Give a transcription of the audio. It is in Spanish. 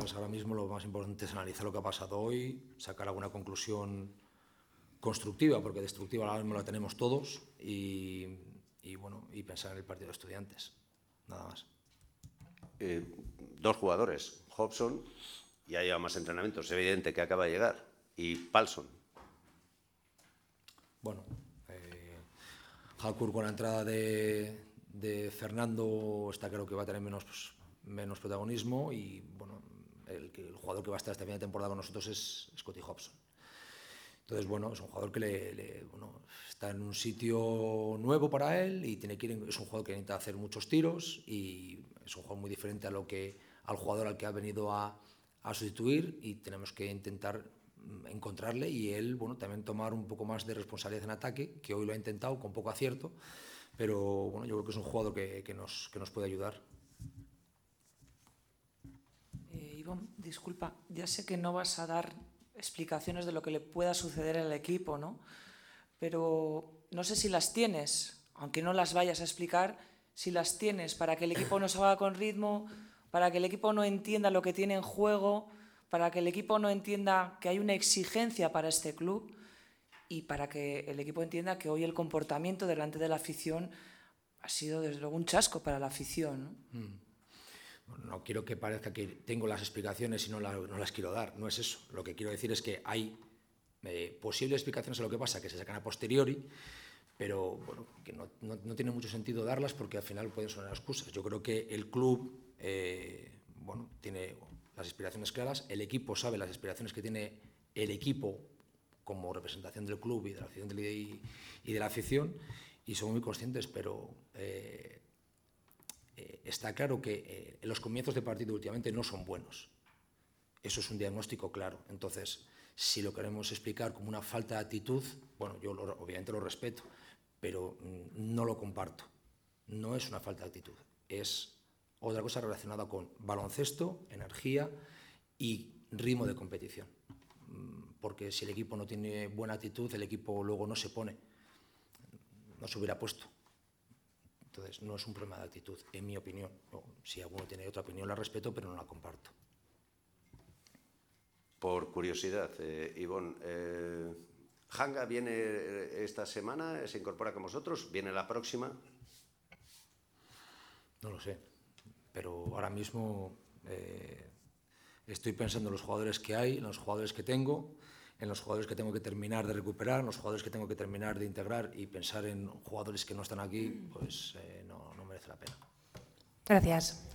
Entonces, ahora mismo lo más importante es analizar lo que ha pasado hoy, sacar alguna conclusión constructiva, porque destructiva ahora mismo la tenemos todos, y pensar en el partido de Estudiantes. Nada más. 2 jugadores, Hobson, ya lleva más entrenamientos, es evidente que acaba de llegar, y Paulson. Bueno, Halkur con la entrada de Fernando está claro que va a tener menos protagonismo, y bueno, el jugador que va a estar esta primera temporada con nosotros es Scottie Hobson. Entonces, bueno, es un jugador que está en un sitio nuevo para él y es un jugador que necesita hacer muchos tiros, y es un jugador muy diferente al jugador al que ha venido a sustituir, y tenemos que intentar encontrarle y él, bueno, también tomar un poco más de responsabilidad en ataque, que hoy lo ha intentado con poco acierto, pero bueno, yo creo que es un jugador que nos puede ayudar. Ivonne, disculpa, ya sé que no vas a dar explicaciones de lo que le pueda suceder al equipo, ¿no? Pero no sé si las tienes, aunque no las vayas a explicar, si las tienes para que el equipo no salga con ritmo, para que el equipo no entienda lo que tiene en juego, para que el equipo no entienda que hay una exigencia para este club, y para que el equipo entienda que hoy el comportamiento delante de la afición ha sido desde luego un chasco para la afición, ¿no? No quiero que parezca que tengo las explicaciones y no las quiero dar, no es eso. Lo que quiero decir es que hay posibles explicaciones a lo que pasa, que se sacan a posteriori, pero bueno, que no tiene mucho sentido darlas, porque al final pueden sonar excusas. Yo creo que el club tiene las aspiraciones claras, el equipo sabe las aspiraciones que tiene el equipo como representación del club y de la afición y de la afición, y son muy conscientes, pero está claro que los comienzos de partido últimamente no son buenos. Eso es un diagnóstico claro. Entonces, si lo queremos explicar como una falta de actitud, bueno, yo obviamente lo respeto, pero no lo comparto. No es una falta de actitud, es otra cosa relacionada con baloncesto, energía y ritmo de competición. Porque si el equipo no tiene buena actitud, el equipo luego no se pone, no se hubiera puesto. Entonces, no es un problema de actitud, en mi opinión. Si alguno tiene otra opinión, la respeto, pero no la comparto. Por curiosidad, Ivonne, ¿Hanga viene esta semana, se incorpora con vosotros? ¿Viene la próxima? No lo sé, pero ahora mismo estoy pensando en los jugadores que hay, en los jugadores que tengo, en los jugadores que tengo que terminar de recuperar, en los jugadores que tengo que terminar de integrar, y pensar en jugadores que no están aquí, pues no merece la pena. Gracias.